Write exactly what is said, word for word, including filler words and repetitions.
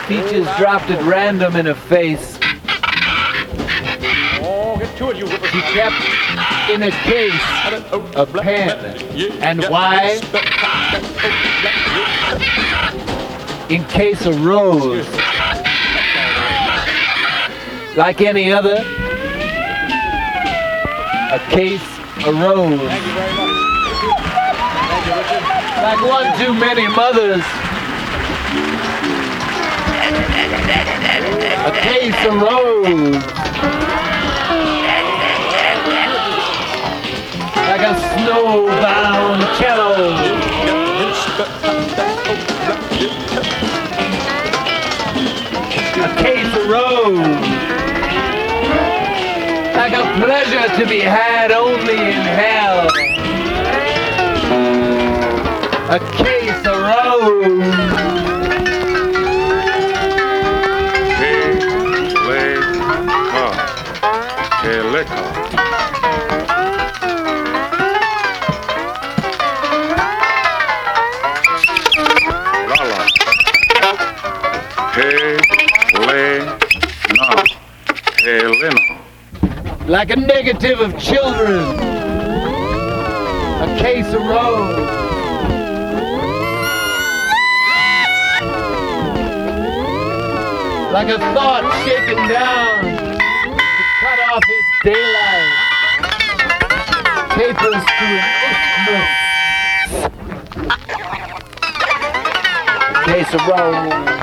Peaches dropped at random in her face. She kept in a case a pen. And why? In case of rose. Like any other, a case arose. Like one too many mothers, a case arose. Like a snowbound cello. A case arose. Like a pleasure to be had only in hell. A case arose. Like a negative of children, a case arose. Like a thought shaken down to cut off his daylight, tapers to an isthmus. Case arose.